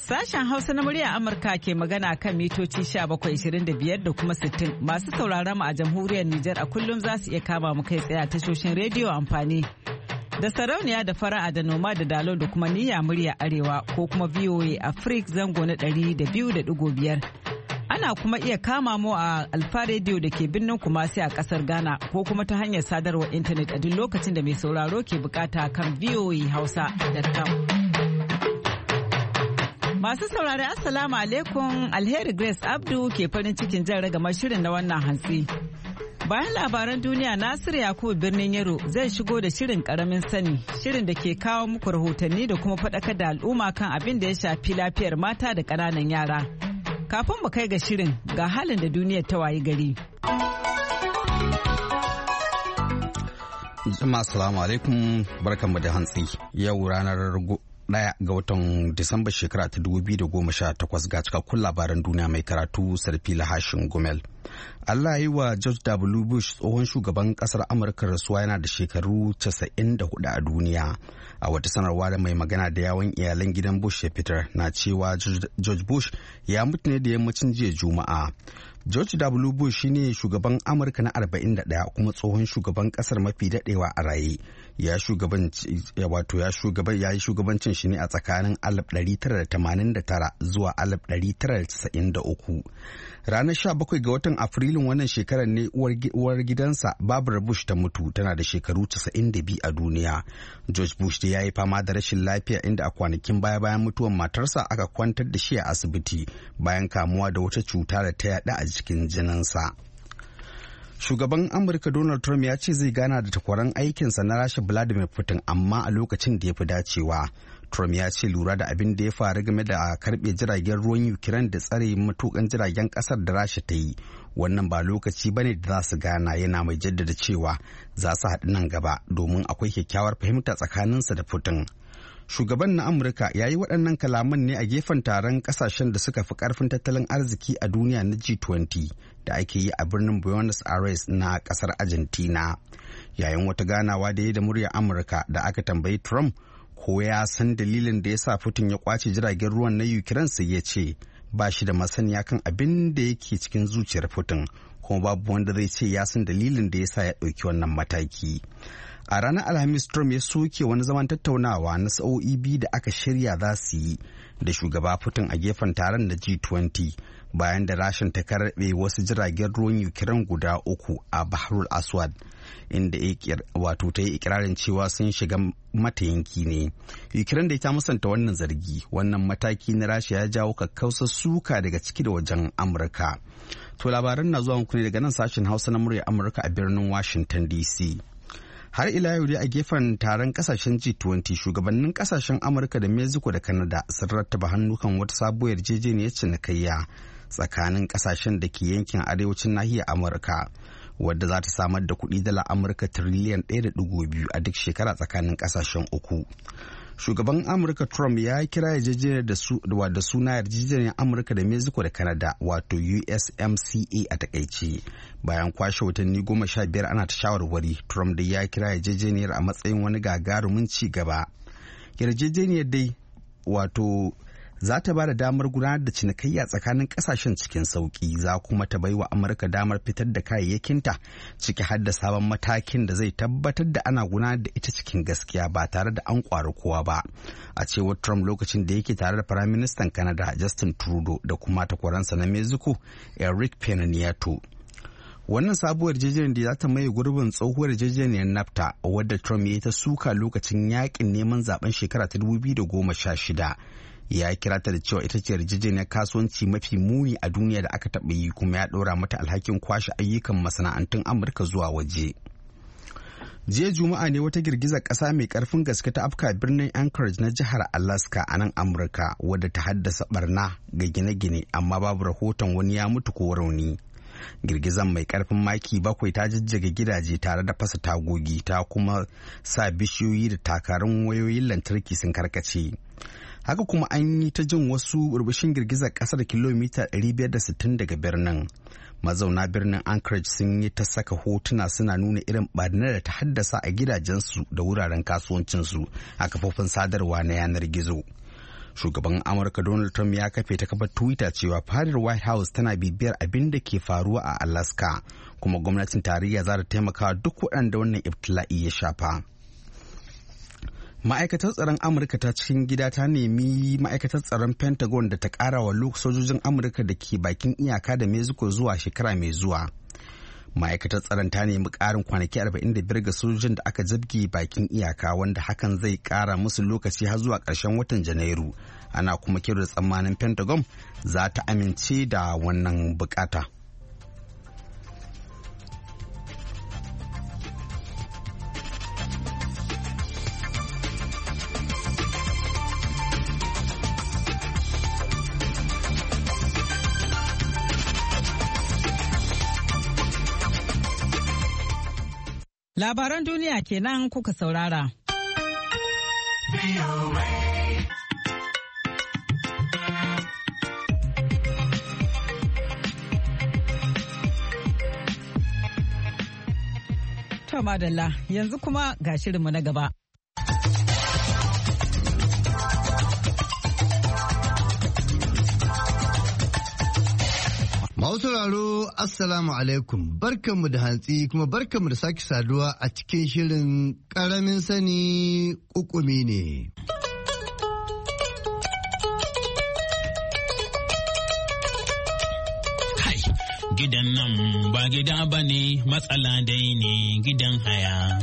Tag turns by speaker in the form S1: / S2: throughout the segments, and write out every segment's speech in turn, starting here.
S1: Sashen Hausa na murya Amurka ke magana kan mitoci 1725 da kuma 60. Masu sauraron mu a jamhuriyar Nijar a kullum za su iya kama mu kai tsaye a tashoshin rediyo amfani da sarauniya da fara'a da noma da dalo da kuma niyya murya arewa ko kuma VOA Africa zango na 200.5. Ana kuma iya kama mu a Alfa Radio da ke birnin Kumasi a kasar Ghana ko kuma ta hanyar sadarwar intanet a duk lokacin da mai sauraro ke bukata kan voahausa.com. Masu saurari Assalamu alaikum, Alheri Grace Abdu ke farin cikin jan ragamar shirin na wannan hantsi. Bayan labaran duniya, Nasiru Yakubu birnin Yaro zai shigo da shirin karamin sani, shirin da ke kawo muku rahotanni da kuma faɗakar da al'umma kan abin da ya shafi lafiyar mata da ƙananan yara. Kafin mu kai ga shirin, ga halin da duniyar ta wayi gari.
S2: Jama'a assalamu alaikum, barkanmu da hantsi. Yau ranar 1 ga watan Disamba shekara ta 2018 ga cikakkun labaran duniya mai karatu Sarfila Hashin Gumel. Allah yi wa George W. Bush tsohon shugaban kasar Amurka rasuwa yana da shekaru 94 a duniya. A wata sanarwa da mai magana da yawon iyalan gidan Bush ya fitar na cewa George Bush ya mutu ne da yammacin jiya Juma'a. George W. Bush shine shugaban Amurka na 41 kuma tsohon shugaban kasar mafi dadewa a raye. Ya yi shugabancin shi ne a tsakanin 1989 zuwa 1993. Ranar 17 ga watan Afrilun wannan shekarar ne uwar gidansa Barbara Bush ta mutu, tana da shekaru 92 a duniya. George Bush da ya yi fama da rashin lafiya inda a kwanakin bayan mutuwar matarsa aka kwantar da shi a asibiti bayan kamuwa da wata cuta da ta yada a cikin jininsa. Shugaban Amurka Donald Trump ya ce zai gana da takwaran aikinsa na Rasha Vladimir Putin, amma a lokacin da ya fi dacewa. Trump ya ce lura da abin da ya faru game da karbe jiragen ruwan Ukraine da tsare matukan jiragen kasar da Rasha ta yi, wannan ba lokaci bane da za su gana, yana mai jaddada cewa za su haɗu nan gaba domin akwai kyakkyawar fahimta tsakaninsa da Putin. Shugaban na Amurka ya yi waɗannan kalaman ne a gefen taron ƙasashen da suka fi ƙarfin tattalin arziki a duniya na G20 da ake yi a birnin Buenos Aires na ƙasar Argentina. Yayin wata ganawa da ya da muryar Amurka da aka tambayi Trump ko ya san dalilin da ya sa Putin ya kwace jiragen ruwan na Ukraine, sai ya ce ba shi da masaniya kan abin da yake cikin zuciyar Putin, kuma babu wanda zai ce ya san dalilin da ya sa ya ɗauki wannan mataki. A ranar Alhamis, Trump ya soke wani zaman tattaunawa na sa'o'i biyu da aka shirya za su yi da shugaba Putin a gefen taron da G20 bayan da Rashin ta karɓe wasu jiragen ruwan Ukraine guda 3 a Bahrul Aswad, inda ta yi ikirarin cewa sun shiga mata yanki ne. Ukraine da ta musanta wannan zargi. Wannan mataki na Rasha ya jawo kakkausar suka daga ciki da wajen Amurka. To labaran na zuwa muku ne daga nan sashen Hausa na murya Amurka a birnin Washington DC. Har ila yau dai a gefen taron kasashen G20, shugabannin kasashen Amurka da Mexico da Canada sun rattaba hannu kan wata sabuwar yarjejeniyar cinikayya tsakanin kasashen da ke yankin arewacin nahiyar Amurka, wadda za ta samar da kuɗi dala Amurka tiriliyan 1.2 a duk shekara tsakanin kasashen uku. Shugaban Amurka Trump ya kira yarjejeniyar da suna yarjejeniyar Amurka da Mexico da Canada, wato USMCA a takaice. Bayan kwashe watanni 15 ana ta shawarwari, Trump da ya kira yarjejeniyar a matsayin wani gagarumin ci gaba. Yarjejeniyar dai za ta ba da damar gudanar da cinikayya tsakanin kasashen cikin sauki, za kuma ta bai wa Amurka damar fitar da kayayyakinta, ciki har da sabon matakin da zai tabbatar da ana gudanar da ita cikin gaskiya ba tare da an kwari kowa ba, a cewar Trump lokacin da yake tare da Firaministan Canada Justin Trudeau da kuma takwaransa na Mexico Enrique Pena Nieto. Wannan sabuwar yarjejeniyar da za ta maye gurbin tsohuwar yarjejeniyar NAFTA, wadda Trump ya yi ta suka lokacin yakin neman zaben shekara ta 2016. Ya kira ta da cewa ita ce yarjejeniyar kasuwanci mafi muni a duniya da aka taɓa yi, kuma ya ɗora mata alhakin kwashe ayyukan masana'antun Amurka zuwa waje. Jiya Juma'a ne wata girgizar ƙasa mai ƙarfin gaske ta afka birnin Anchorage na jihar Alaska a nan Amurka, wadda ta haddasa barna ga gine-gine, amma babu rahoton wani ya mutu ko rauni. Girgizar mai ƙarfin maki 7 ta jijjiga gidaje tare da fasa tagogi, ta kuma sa bishiyoyi da takarun wayoyin lantarki sun karkace. Haka kuma an yi ta jin wasu burbushin girgizar kasar kilomita 560 daga birnin. Mazauna birnin Anchorage sun yi ta saka hotuna suna nuna irin ɓarnar da ta haddasa a gidajensu da wuraren kasuwancinsu a kafofin sadarwa na yanar gizo. Shugaban Amurka Donald Trump ya kafe ta kafar Twitter cewa fadar White House tana bibiyar abin da ke faruwa a Alaska, kuma gwamnatin tarayya za ta taimaka duk waɗanda wannan ibtila'i ya shafa. Ma'aikatar tsaron Amurka ta cikin gida ta nemi ma'aikatar tsaron Pentagon da ta ƙara wa sojojin Amurka da ke bakin iyaka da Mexico zuwa shekara mai zuwa. Ma'aikatar tsaron ta nemi ƙarin kwanaki 45 ga sojojin da aka zabge bakin iyaka, wanda hakan zai ƙara musu lokaci har zuwa ƙarshen watan Janairu. Ana kuma kira da tsammanin Pentagon za ta amince da wannan bukata.
S1: Labaran duniya kenan kuka saurara. To madalla, yanzu kuma ga shirinmu na gaba.
S3: Sauraro Assalamu alaikum, barkanmu da hantsi kuma barkanmu da sake saduwa a cikin shirin ƙaramin sani ƙuƙumi ne.
S4: Kai, gidan nan ba gida ba ne, matsala dai ne gidan haya.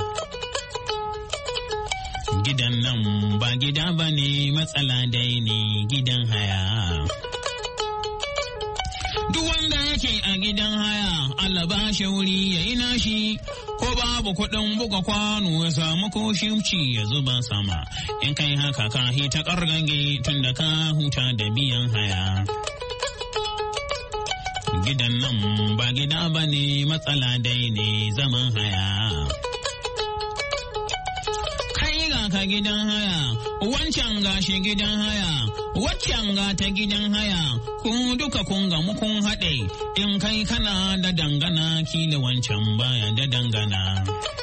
S4: Gidan nan ba gida ba ne, matsala dai ne gidan haya. Duk wanda yake a gidan haya, Allah ba shi wuri ya yi nashi, ko babu kuɗin buga kwano ya samu ko shimci ya zuba sama. In kai haka ka hita ƙargage tun da ka huta da biyan haya. Gidan nan ba gida ba ne, matsala dai ne zaman haya. Kai ga ka gidan haya, wancan gashi gidan haya, waccan ga ta gidan haya, ku duka kun ga mukun haɗe, in kai kana da dangana kila wancan baya da dangana.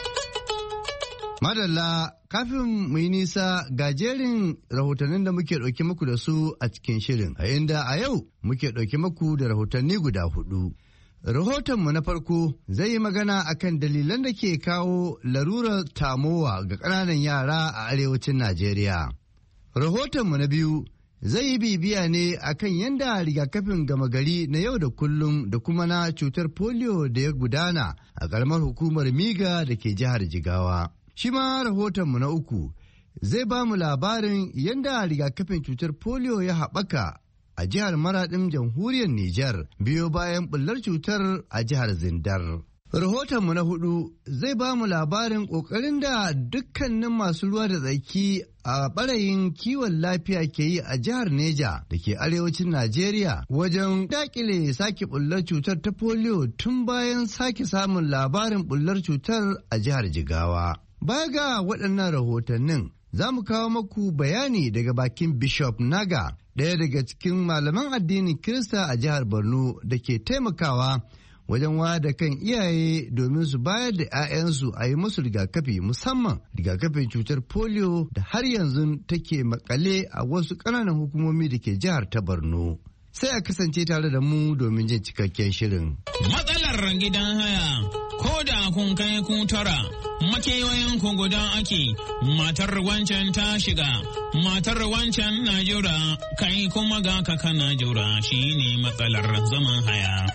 S3: Madalla, kafin mu yi nisa ga jerin rahotannin da muke ɗauke muku da su a cikin shirin, a inda a yau muke ɗauke muku da rahotanni guda 4. Rahotonmu na farko zai yi magana akan dalilan da ke kawo larurar tamowa ga ƙananan yara a arewacin Najeriya. Rahotonmu na biyu zai yi bibiya ne akan yadda rigakafin gama gari na yau da kullum da kuma na cutar polio da ya gudana a ƙaramar hukumar Miga da ke jihar Jigawa. Shi ma rahotonmu na uku zai ba mu labarin yadda rigakafin cutar polio ya haɓaka a jihar Maraɗin jamhuriyar Nijar biyo bayan ɓullar cutar a jihar Zindar. Rahotonmu na 4 zai ba mu labarin ƙoƙarin da dukkanin masu ruwa da tsaki a ɓarayin kiwon lafiya ke yi a jihar Neja da ke arewacin Najeriya wajen daƙile sake ɓullar cutar ta polio tun bayan sake samun labarin ɓullar cutar a jihar Jigawa. Baya ga waɗannan rahotannin, za mu kawo maku bayani daga bakin Bishop Naga, ɗaya daga cikin malaman addinin Kirista a jihar Borno da ke taimakawa wajen wada kan iyaye domin su bayar da 'ya'yansu a yi musu rigakafi, musamman rigakafin cutar polio da har yanzu take makale a wasu ƙananan hukumomi da ke jihar ta Borno. Sai a kasance tare da mu domin jin cikakken shirin.
S4: Matsalar gidan haya, ko da kun kai ku tara, makewayen ku guda ake, matar wancan ta shiga, matar wancan na jura, kai kuma ga ka kana jura, shine matsalar zaman haya.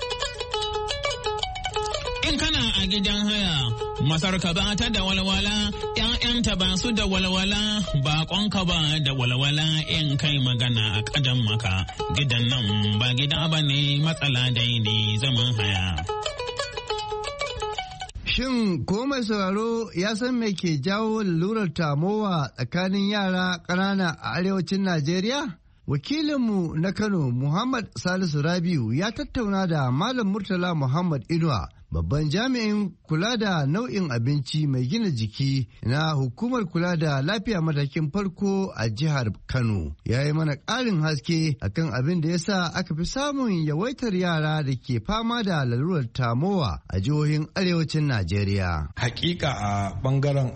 S4: In kana a gidan haya, masarka ba ta da walwala, ‘ya'yanta ba su da walwala, baƙonka ba da walwala in kai magana a ƙadan maka. Gidan nan ba gida ba ne, matsala dai ne zaman haya.
S3: Shin ko mai sauraro ya san me ke jawo lalurar tamowa tsakanin yara ƙanana a arewacin Najeriya? Wakilinmu na Kano Muhammad Salisu Rabiu ya tattauna da Malam Murtala Muhammad Inuwa, babban jami'in kula da nau'in abinci mai gina jiki na hukumar kula da lafiya matakin farko a jihar Kano ya yi mana ƙarin haske akan abin da ya sa aka fi samun yawaitar yara da ke fama da lalurar tamowa a jihohin arewacin Najeriya.
S5: Hakika a bangaren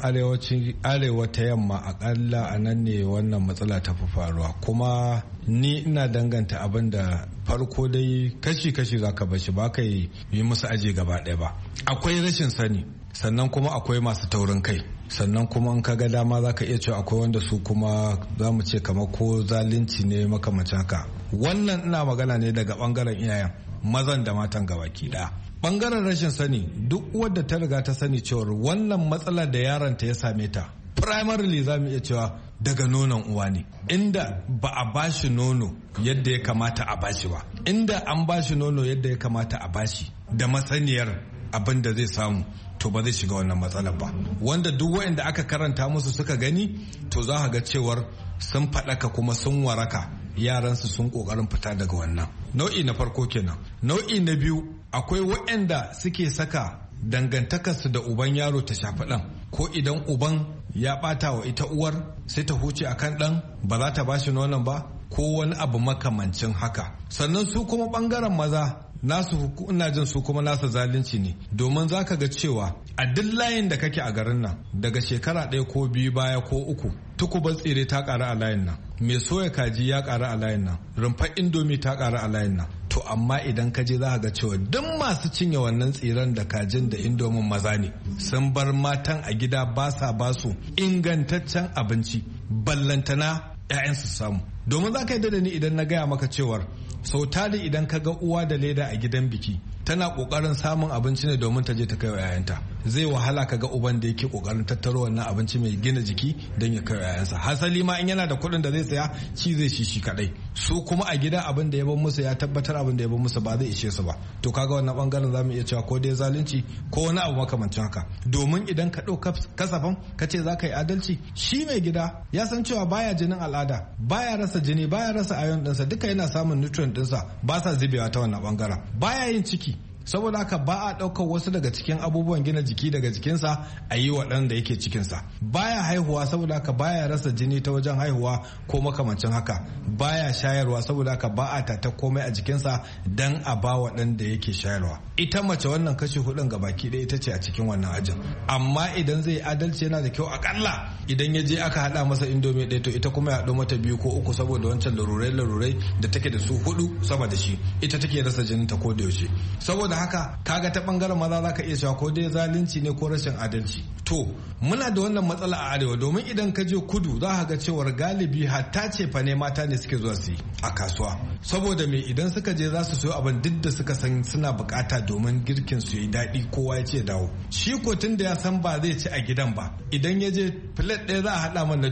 S5: arewa ta yamma akalla a nan ne wannan matsala ta fi faruwa, kuma ni ina danganta abin da farko dai kashi-kashi za ka bashi ba ka yi musu aji gaba ɗaya ba. Akwai rashin sani, sannan kuma akwai masu taurin kai, sannan kuma in ka ga dama za ka iya cewa akwai wanda su kuma za mu ce kamar ko zalunci ne makamacin haka. Wannan ina magana ne daga bangaren iyayen mazan da matan gabaki ɗaya. Bangaren rashin sani, duk wadda ta riga ta sani cewar wannan matsalar da yaronta ya same ta primarily za mu iya cewa daga nonon uwa ne, inda ba a bashi nono yadda ya kamata a bashi ba, inda an bashi nono yadda ya kamata a bashi da masaniyar abin da zai samu, to ba zai shiga wannan matsalar ba. Wanda duk waɗanda aka karanta musu suka gani, to za ga cewar sun faɗaka kuma sun waraka, yaransu sun ƙoƙarin fita daga wannan. Nau'i na farko kenan. Nau'i na biyu, akwai waɗanda suke saka dangantakarsu da uban yaro ta shafi ɗan, ko idan uban ya ɓata wa ita uwar sai ta huce a kan ɗan, ba za ta bashi nonon ba, ko wani abu makamancin haka. Sannan su kuma ɓangaren maza nasu, ina jin su kuma nasa zalunci ne, domin za ka ga cewa a duk layin da kake a garin nan daga shekara 1 ko 2 baya ko 3 tukubar tsire ta ƙara a layin nan, mai soya kaji ya ƙara a layin nan, rumfar indomi ta ƙara a layin nan. To amma idan ka je za ka ga cewa duk masu cinye wannan tsiran da kajin da indomin maza ne, sun bar matan a gida ba sa ba su ingantaccen abinci, ballantana 'ya'yansu samu. Domin za ka yi da ni idan na gaya maka cewar sau tari idan ka ga uwa da leda a gidan biki tana kokarin samun abinci ne domin ta je ta kai wa 'ya'yanta, zai wahala ka ga uban da yake kokarin tattaro wannan abinci mai gina jiki don ya kai wa 'ya'yansa. Hasali ma in yana da kuɗin da zai saya, ci zai shi kadai. Su kuma a gida abin da ya bar musu ya tabbatar abin da ya bar musu ba zai ishe su ba. To kaga wannan bangaren zamu iya cewa ko dai zalunci ko wani abu makamancin haka. Domin idan ka ɗauka kasafin ka ce za ka yi adalci, shi mai gida ya san cewa baya jinin al'ada, baya rasa jini, baya rasa ayon ɗinsa, duka yana samun nutrient ɗinsa ba sa zubewa ta wannan bangaren. Baya yin ciki, saboda haka ba a ɗaukar wasu daga cikin abubuwan gina jiki daga jikinsa a yi wa ɗan da yake cikinsa. Baya haihuwa, saboda haka baya rasa jini ta wajen haihuwa ko makamancin haka. Baya shayarwa, saboda haka ba a tata komai a jikinsa dan a ba wa ɗan da yake shayarwa. Ita mace wannan kashi 4 ga baki ɗaya ita ce a cikin wannan ajin. Amma idan zai adalci yana da kyau akalla idan ya je aka haɗa masa indomi ɗaya, to ita kuma ya haɗo mata 2 ko 3 saboda wancan larurai da take da su 4 sama da shi, ita take rasa jininta ko da yaushe. Saboda haka kaga ta bangaren maza za ka iya cewa ko dai zalunci ne ko rashin adalci. To muna da wannan matsala a arewa, domin idan ka je kudu za ka ga cewar galibi hatta ce fa ne mata ne suke zuwa su yi a kasuwa. Saboda me, idan suka je za su sayo abin duk da suka san suna bukata domin girkin su yi daɗi, kowa ya ce dawo. Shi ko tun da ya san ba zai ci a gidan ba, idan ya je plate ɗaya za a haɗa mana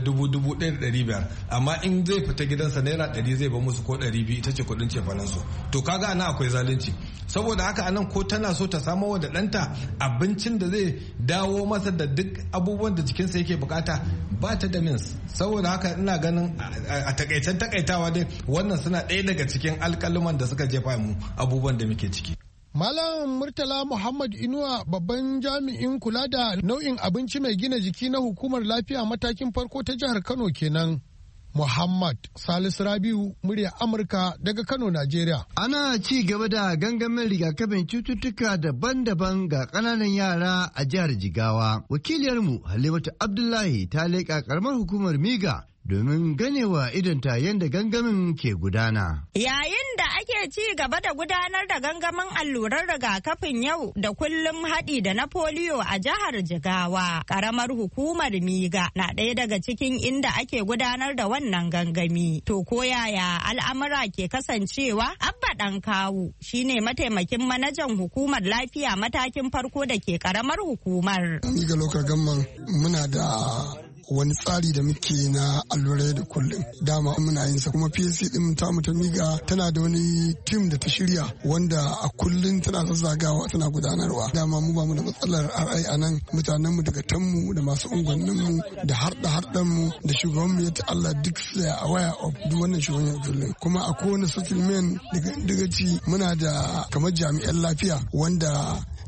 S5: 1,500, amma in zai fita gidansa naira 100 zai ba musu ko 200, ita ce kuɗin cefanansu. To kaga ana akwai zalunci. Saboda haka anan ko tana so ta samo wa da ɗanta abincin da zai dawo masa da duk abubuwan da jikinsa yake bukata, ba ta da mins. Saboda haka ina ganin a takaicen takaitawa dai wannan suna ɗaya daga cikin alƙaluman da suka jefa mu abubuwan da muke ciki.
S6: Malam Murtala Muhammad Inuwa, babban jami'in kula da nau'in abinci mai gina jiki na hukumar lafiya matakin farko ta jihar Kano kenan. Muhammad Salisu Rabiu, murya Amurka daga Kano, Najeriya.
S3: Ana ci gaba da gangamin rigakafin cututtuka daban-daban ga ƙananan yara a jihar Jigawa. Wakiliyarmu Halimatu Abdullahi ta leƙa ƙaramar hukumar Miga domin ganewa idonta yadda gangamin ke gudana.
S7: Yayin da ake ci gaba da gudanar da gangamin allurar rigakafin yau da kullum haɗi da na polio a jihar Jigawa, ƙaramar hukumar Miga na ɗaya daga cikin inda ake gudanar da wannan gangami. To ko yaya al'amura ke kasancewa? Abba ɗan kawu shine mataimakin manajan hukumar lafiya matakin farko da ke ƙaramar hukumar.
S8: Miga lokal gamman muna da wani tsari da muke na allurai da kullum, dama muna yin sa, kuma PSC din ta Miga tana da wani tim da ta shirya wanda a kullum tana zazzagawa tana gudanarwa. Dama mu ba mu da matsalar RI a nan, mutanen mu daga tanmu da masu unguwannin mu da harɗan mu da shugaban mu ya Allah duk sai a waya of duk wannan shugaban kullum. Kuma a kowane settlement daga ci muna da kamar jami'an lafiya wanda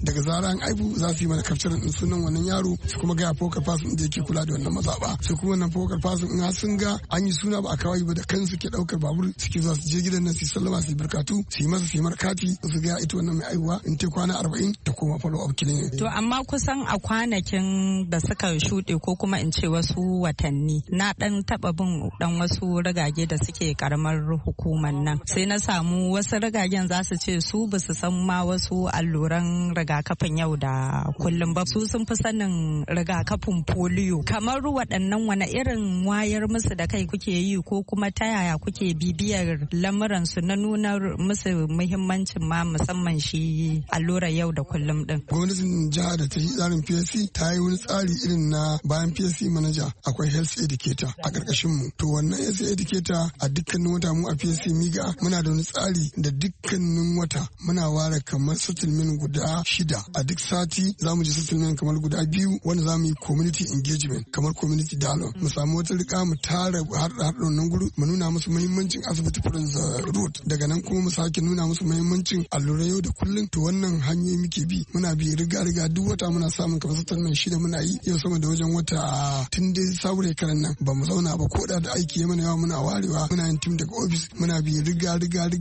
S8: daga zaran aibu za su yi mana capture din sunan wannan yaro su kuma ga focal person da yake kula da wannan mazaba su kuma wannan focal person in sun ga an yi suna ba a kawai ba da kansu ke daukar babur suke zuwa su je gidan nan su sallama su barkatu su yi masa su yi markati su ga ita wannan mai aiwa in ta kwana 40 ta koma follow up clinic.
S7: To amma kusan a kwanakin da suka shuɗe ko kuma in ce wasu watanni na dan taba bin dan wasu rigage da suke karamar hukumar nan sai na samu wasu rigagen za su ce su ba su san ma wasu alluran rigakafin yau da kullum ba su sun fi sanin rigakafin polio kamar waɗannan wani irin wayar musu da kai kuke yi ko kuma ta yaya kuke bibiyar lamuran su na nuna musu muhimmancin ma musamman shi allurar yau da kullum din.
S8: Gwamnatin jiha da ta yi tsarin PSC ta yi wani tsari irin na bayan PSC manager akwai health educator a ƙarƙashin mu to wannan health educator a dukkanin wata mu a PSC miga muna da wani tsari da dukkanin wata muna ware kamar settlement guda 6 a duk sati za mu ji settlement kamar guda 2 wanda za mu yi community engagement kamar community dialogue mu samu wata rika mu tara harɗa nan guru mu nuna musu muhimmancin asibiti prince road daga nan kuma mu sake nuna musu muhimmancin allurai yau da kullum to wannan hanyoyi muke bi muna bi riga duk wata muna samun kamar settlement 6 muna yi yau sama da wajen wata tun dai sabuwar karan nan ba mu zauna ba ko da aiki ya mana yawa muna warewa muna yin team daga office muna bi riga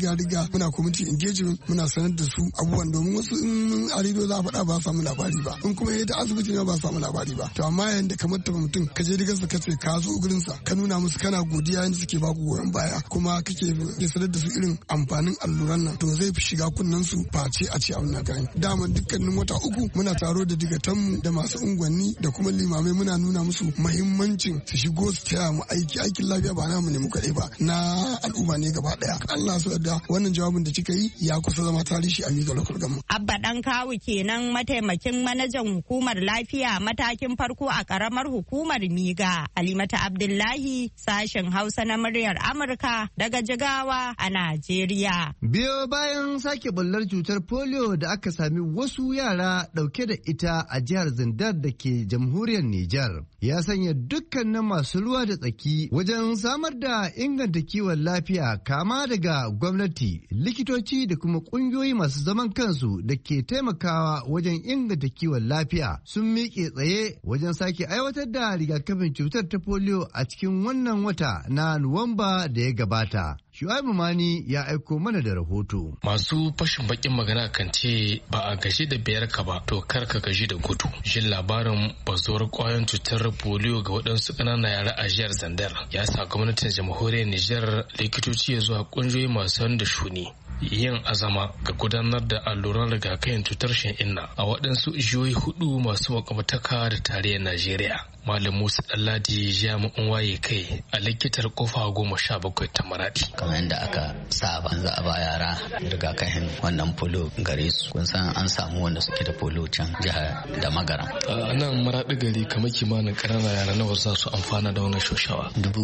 S8: muna community engagement muna sanar da su abubuwan domin wasu in a rediyo za a faɗa ba samu labari ba in kuma yadda asibiti ne ba samu labari ba to amma yayin da kamar ta mutum ka je rigarsa ka ce ka zo gurin sa ka nuna musu kana godiya yanda suke baku goyon baya kuma kake sanar da su irin amfanin alluran nan to zai fi shiga kunnen su face a ce abin na gani dama dukkanin wata 3 muna taro da digatanmu da masu unguwanni da kuma limamai muna nuna musu muhimmancin su shigo su taya mu aikin lafiya ba namu ne mu kaɗai ba na al'umma ne gaba ɗaya Allah su da wannan jawabin da kika yi ya kusa zama tarihi a miga local government.
S7: Abba Dan Kawu kenan mataimakin manajan hukumar lafiya matakin farko a karamar hukumar Miga. Alimata Abdullahi sashen Hausa na muryar Amurka daga Jigawa a Najeriya.
S3: Biyo bayan sake bullar cutar polio da aka sami wasu yara dauke da ita a jihar Zindar da ke jamhuriyar Nijar ya sanya dukkanin masu ruwa da tsaki wajen samar da inganta kiwon lafiya kama daga gwamnati, likitoci da kuma kungiyoyi masu zaman kansu da ke taimakawa wajen inganta kiwon lafiya sun miƙe tsaye wajen sake aiwatar da rigakafin cutar ta polio a cikin wannan wata na Nuwamba da ya gabata. Shu'aibu Mani ya aiko mana da rahoto.
S9: Masu fashin bakin magana kan ce ba a gaji da biyar ka ba to kar ka gaji da gudu. Jin labarin bazuwar kwayoyin cutar polio ga waɗansu ƙananan yara a jihar Zandar ya sa gwamnatin jamhuriyar Nijar likitoci ya zuwa ƙungiyoyi masu da shuni yin azama ga gudanar da alluran rigakafin cutar shan'inna a waɗansu jihohi 4 masu makwabtaka da tarayyar Najeriya. Malam Musa Ɗanladi jami'in waye kai a likitar kofa 17 ta Maradi.
S10: Kamar yadda aka saba za a ba yara rigakafin wannan polo gare su. Kun san an samu wanda suke da polo can jihar da Magaram.
S9: A nan Maradi gari kamar kimanin ƙananan yara nawa za su amfana da wannan shoshawa?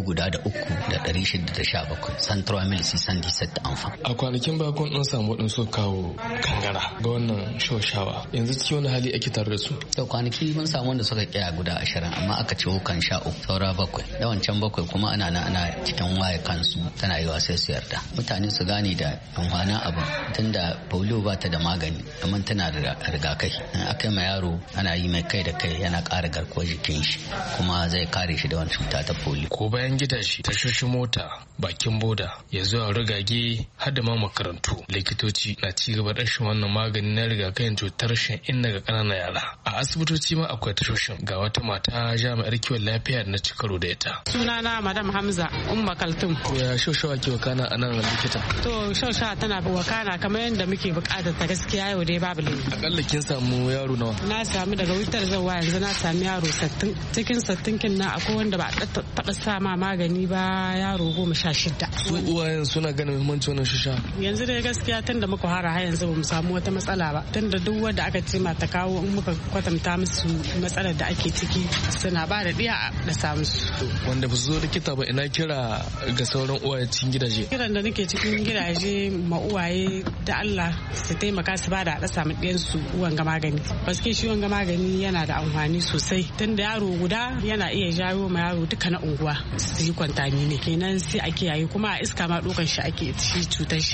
S10: 3,617 Central Mil Sisandi Set amfan.
S9: A kwanakin baya kun samu waɗansu kawo kangara ga wannan shoshawa. Yanzu cikin wani hali ake tare da su?
S10: To kwanaki mun samu wanda suka kiya guda 20 amma aka ce kan 13 saura 7 da wancan 7 kuma ana cikin waye kansu tana yiwa sai su yarda mutane su gane da amfanin abu tunda polio ba ta da magani amma tana da rigakafi in aka yi ma yaro ana yi mai kai da kai yana ƙara garkuwar jikin shi kuma zai kare shi da wani cuta ta polio.
S9: Ko bayan gidaje tashoshin mota bakin boda ya zuwa rigage har da ma makarantu likitoci na ci gaba da shan wannan magani na rigakafin cutar shan'inna ga ƙananan yara a asibitoci ma akwai tashoshin ga wata mata jami'ar kiwon lafiya na ci karo da ita.
S11: Sunana Madam Hamza Umma Kaltum.
S9: Ya shaushawa ke wakana a nan likita?
S11: To shaushawa tana wakana kamar yadda muke bukatar ta gaskiya yau dai babu laifi.
S9: Akalla kin samu yaro nawa?
S11: Na samu daga wutar zawa yanzu na sami yaro 60. Cikin 60 kin na akwai wanda ba a taɓa sa ma magani ba yaro 16.
S9: Su uwayen suna ganin muhimmancin wannan shaushawa?
S11: Yanzu dai gaskiya tun da muka fara har yanzu bamu samu wata matsala ba. Tun da duk wanda aka ce ma ta kawo in muka kwatanta musu matsalar da ake ciki suna ba da ɗiya da samu su.
S9: Wanda ba su zo likita ba ina kira ga sauran uwaye cikin gidaje?
S11: Kiran da nake cikin gidaje ma uwaye da Allah su taimaka su ba da haɗa samu ɗiyan su uwan ga magani. Baske shi uwan ga magani yana da amfani sosai tun da yaro guda yana iya jawo ma yaro duka na unguwa su yi kwantami ne kenan sai a kiyaye kuma a iska ma ɗaukan shi ake shi cutar sha'inna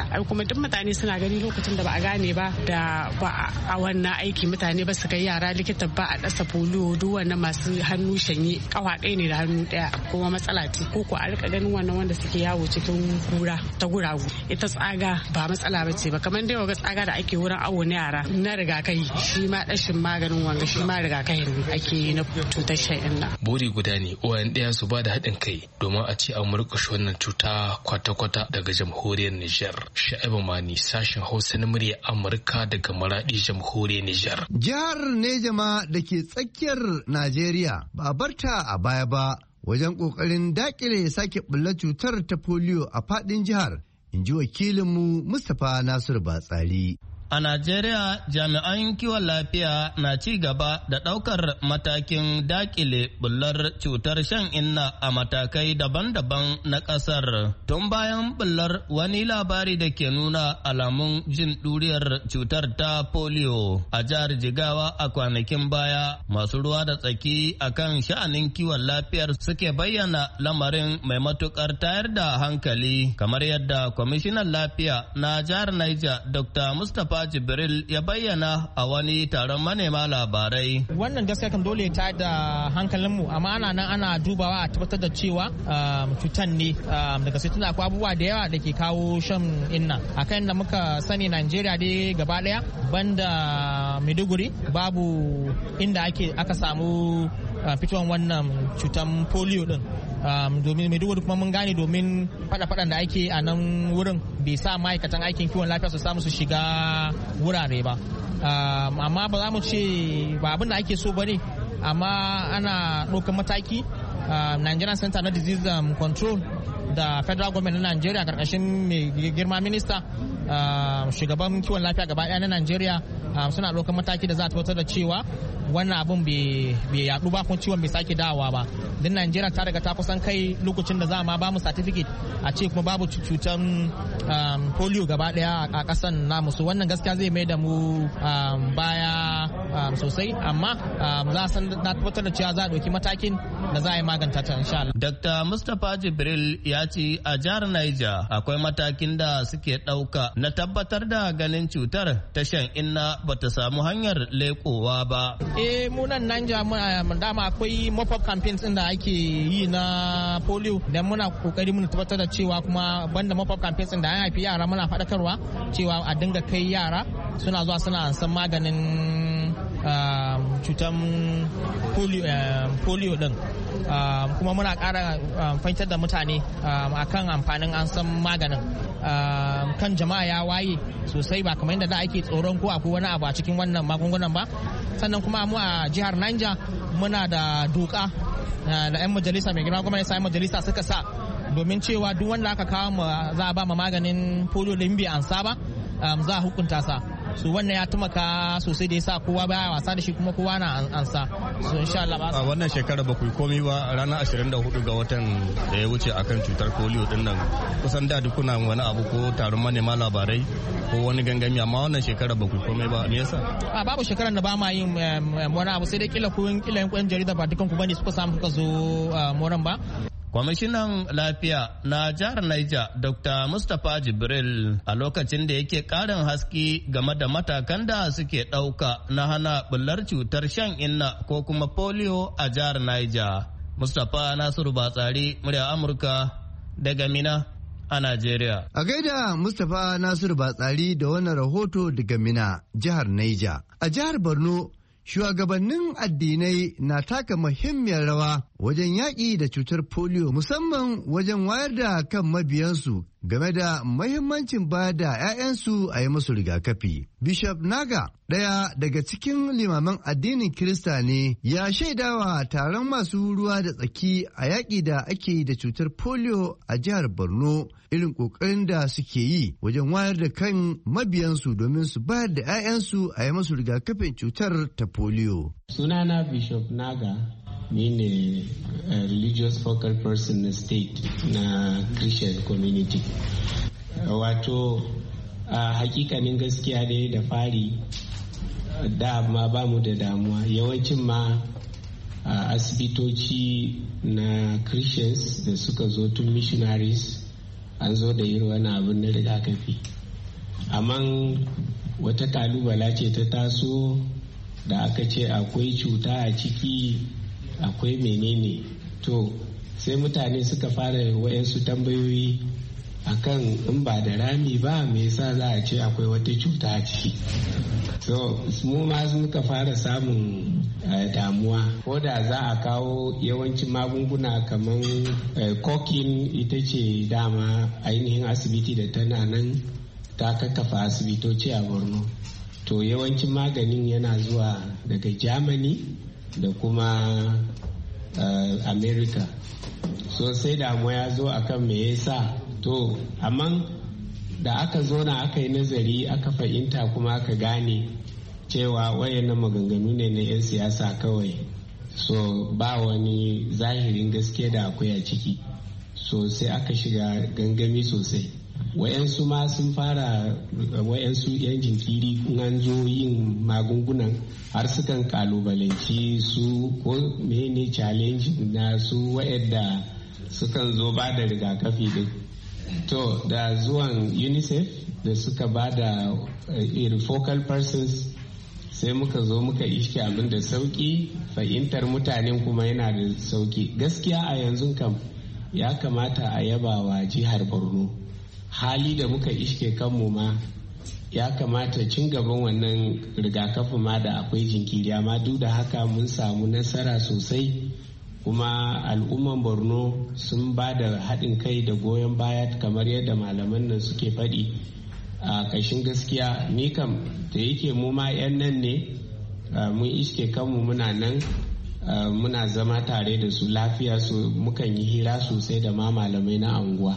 S11: ai kuma duk mutane suna gani lokacin da ba a gane ba da ba a wannan aiki mutane ba su kai yara likita ba a dasa polio duk wannan masu hannu shanye kawa ɗaya ne da hannu ɗaya kuma matsala ce ko a rika ganin wannan wanda suke yawo cikin kura ta guragu ita tsaga ba matsala ba ce ba kamar dai waga tsaga da ake wurin awo na yara na rigakafi shi ma dashin maganin wanga shi ma rigakafi ne ake yi na cutar shan inna.
S9: Buri guda ne uwayen ɗaya su ba da haɗin kai domin a ce an murƙushe wannan cuta kwata-kwata daga jamhuriyar Nijar. Sha'ibu Mani sashen Hausa na murya Amurka daga Maradi jamhuriyar Nijar.
S3: Jihar Nejama da ke tsakiyar Najeriya ba a barta a baya ba wajen ƙoƙarin daƙile sake ɓullar cutar ta polio a faɗin jihar, in ji wakilinmu Mustapha Nasiru Batsari.
S12: A Najeriya, jami'an kiwon lafiya na ci gaba da ɗaukar matakin dakile bullar cutar shan inna a matakai daban-daban na ƙasar. Tun bayan bullar wani labari da ke nuna alamun jin ɗuriyar cutar ta polio a jihar Jigawa a kwanakin baya, masu ruwa da tsaki akan sha'anin kiwon lafiyar suke bayyana lamarin mai matuƙar tayar da hankali, kamar yadda kwamishinan lafiya na jihar Niger, Dr. Mustapha Jibril ya bayyana a wani taron manema labarai.
S13: Wannan gaskiya kan dole ta da hankalinmu, amma ana nan ana dubawa a tabbatar da cewa cutan ne daga sai tunda akwai abubuwa da yawa da ke kawo shan inna. Akan da muka sani Najeriya dai gaba daya banda Maiduguri babu inda aka samu fitowar wannan cutan polio din. Domin Maiduguri kuma mun gane domin faɗan da ake a nan wurin bai sa ma'aikatan aikin kiwon lafiya su samu su shiga wurare ba. Amma ba za mu ce ba abin da ake so ba ne, amma ana ɗaukar mataki. Nigerian Center na Disease Control da Federal Government na Nigeria karkashin mai girma minista shugaban kiwon lafiya gaba ɗaya na Nigeria suna ɗaukar mataki da za a tabbatar da cewa wannan abun bai yaɗu ba kuma ciwon bai sake dawowa ba. Din Najeriya ta riga ta kusan kai lokacin da za ma ba mu certificate a ce kuma babu cutan polio gaba daya a kasan namu. So wannan gaskiya zai mai da mu baya sosai, amma za a san na tabbatar da cewa za a ɗauki matakin da za a yi maganta ta insha Allah.
S12: Dr. Mustapha Jibril ya ce a jihar Niger akwai matakin da suke ɗauka na tabbatar da ganin cutar ta shan inna bata samu hanyar lekowa ba.
S13: Mu nan Niger dama akwai mop-up campaigns din da ake yi na polio, da muna kokari muna tabbatar da cewa kuma banda mop-up campaigns din da an haifi yara muna faɗakarwa cewa a dinga kai yara suna zuwa suna san maganin cutan polio din. Kuma muna ƙara fahimtar da mutane akan amfanin an san maganin. Kan jama'a ya waye sosai ba kamar yadda da ake tsoron ko akwai wani abu a cikin wannan magungunan ba. Sannan kuma mu a jihar Niger muna da doka da 'yan majalisa mai girma gwamnati sai majalisa suka sa domin cewa duk wanda aka kawo za a ba ma maganin polio da bai ansa ba za a hukunta sa. So wannan ya taimaka sosai da yasa kowa baya wasa da shi kuma kowa na ansa. So insha Allah
S14: a wannan shekara ba ku yi komai ba. Ranar 24 ga watan da ya wuce akan cutar polio din nan kusan da duk kuna wani abu ko taron manema labarai ko wani gangami, amma wannan shekara ba ku yi komai ba, me yasa?
S13: Babu shekarar da ba ma yin wani abu, sai dai kila yan jarida ba dukan ku bane suka samu suka zo moran ba.
S12: Kwamishinan lafiya na jihar Niger Dr. Mustapha Jibril a lokacin da yake karin haske game da matakan da suke ɗauka na hana bullar cutar shan inna ko kuma polio a jihar Niger. Mustapha Nasiru Batsari, murya Amurka daga Mina a Najeriya.
S3: A gaida Mustapha Nasiru Batsari da wannan rahoto daga Mina, jihar Niger. A jihar Borno, shugabannin addinai na taka muhimmiyar rawa wajen yaƙi da cutar polio, musamman wajen wayar da kan mabiyansu game da mahimmancin ba da 'ya'yansu a yi musu rigakafi. Bishop Naga, ɗaya daga cikin limaman addinin Kirista ne, ya shaidawa taron masu ruwa da tsaki a yaƙi da ake da cutar polio a jihar Borno irin ƙoƙarin da suke yi wajen wayar da kan mabiyansu domin su bayar da 'ya'yansu a yi musu rigakafin cutar ta polio.
S15: Sunana Bishop Naga, ni ne religious focal person na state na Christian community. Wato a hakikanin gaskiya dai da fari da ma ba mu da damuwa, yawancin ma asibitoci na Christians da suka zo tun missionaries an zo da yin wani abin na rigakafi. amma wata kalubala ce ta taso da aka ce akwai cuta a ciki akwai menene, to sai mutane suka fara wayansu tambayoyi akan in ba da rami ba me yasa za a ce akwai wata cuta a ciki. So mu ma muka fara samun damuwa, ko da za a kawo yawancin magunguna kamar kokin ita ce dama ainihin asibiti da tana nan ta kakkafa asibitoci a Borno, to yawancin maganin yana zuwa daga Germany da kuma America. So sai damuwa ya zo akan me yasa, to amma da aka zo na aka yi nazari aka fahimta kuma aka gane cewa wayannan maganganu ne na 'yan siyasa kawai, so ba wani zahirin gaske da akwai a ciki. So sai aka shiga gangami sosai, wayansu ma sun fara, wayansu 'yan jinkiri an zo yin magungunan har sukan kalubalanci su ko mene challenge na su wayanda sukan zo ba da rigakafi din. To da zuwan UNICEF da suka ba da focal persons sai muka zo muka iske abin da sauki, fahimtar mutanen kuma yana da sauki. Gaskiya a yanzu kam ya kamata a yaba wa jihar Borno, hali da muka iske kanmu ma ya kamata cin gaban wannan rigakafi ma da akwai jinkiri, amma duk da haka mun samu nasara sosai, kuma al'umman Borno sun ba da haɗin kai da goyon baya kamar yadda malaman nan suke faɗi. A ƙashin gaskiya ni kam da yake mu ma 'yan nan ne, mun iske kanmu muna nan muna zama tare da su lafiya, su mukan yi hira sosai da ma malamai na anguwa,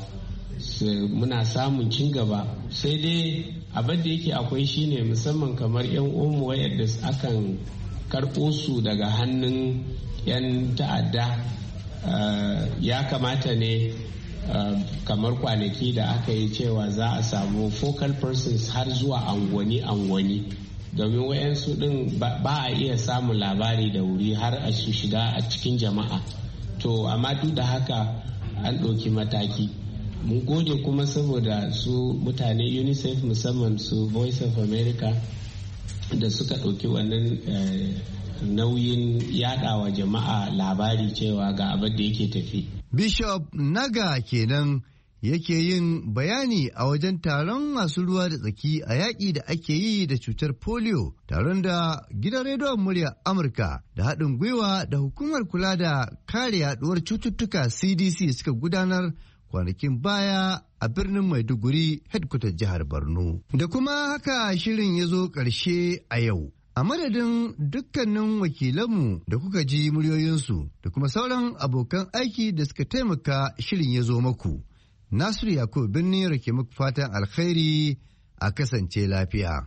S15: muna samun cin gaba. Sai dai abin da yake akwai shine musamman kamar 'yan uwanmu wayanda akan karɓo su daga hannun 'yan ta'adda, ya kamata ne kamar kwanaki da aka yi cewa za a samu focal persons har zuwa angwani domin wayansu din ba a iya samun labari da wuri har a su shiga a cikin jama'a. To amma duk da haka an ɗauki mataki. Mun gode kuma saboda su mutane UNICEF musamman su Voice of America da suka ɗauki wannan nauyin yadawa jama'a labari cewa ga abin da yake tafi.
S3: Bishop Naga kenan yake yin bayani a wajen taron masu ruwa da tsaki a yaƙi da ake yi da cutar polio, taron da gidan rediyon murya Amurka da haɗin gwiwa da hukumar kula da kare yaduwar cututtuka CDC suka gudanar kwanakin baya a birnin Maiduguri, headquarter jihar Borno. Da kuma haka shirin ya zo ƙarshe a yau. A madadin dukkanin wakilanmu da kuka ji muryoyinsu da kuma sauran abokan aiki da suka taimaka shirin ya zo maku. Nasiru Yakubu Birni rake muku fatan alkhairi, a kasance lafiya.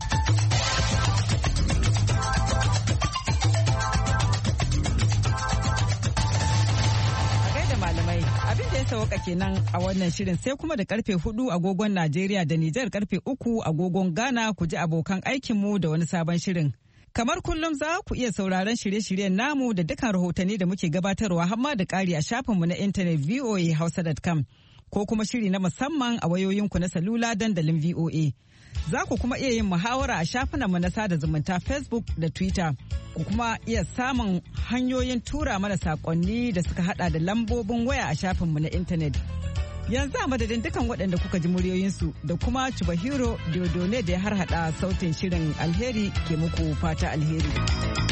S1: Abin da ya sauka kenan a wannan shirin, sai kuma da karfe 4 agogon Najeriya da Nijar, karfe 3 agogon Ghana ku ji abokan aikinmu da wani sabon shirin. Kamar kullum za ku iya sauraron shirye-shiryen namu da dukkan rahotanni da muke gabatarwa hamma da ƙari a shafinmu na intanet voahausa.com ko kuma shiri na musamman a wayoyinku na salula dandalin VOA. Za ku kuma iya yin muhawara a shafinanmu na sada zumunta Facebook da Twitter. Ku kuma iya samun hanyoyin tura mana saƙonni da suka hada da lambobin waya a shafinmu na intanet. Yanzu a madadin dukan waɗanda kuka ji muryoyinsu da kuma Chubahiro Diodone da ya harhaɗa sautin shirin, alheri ke muku fata alheri.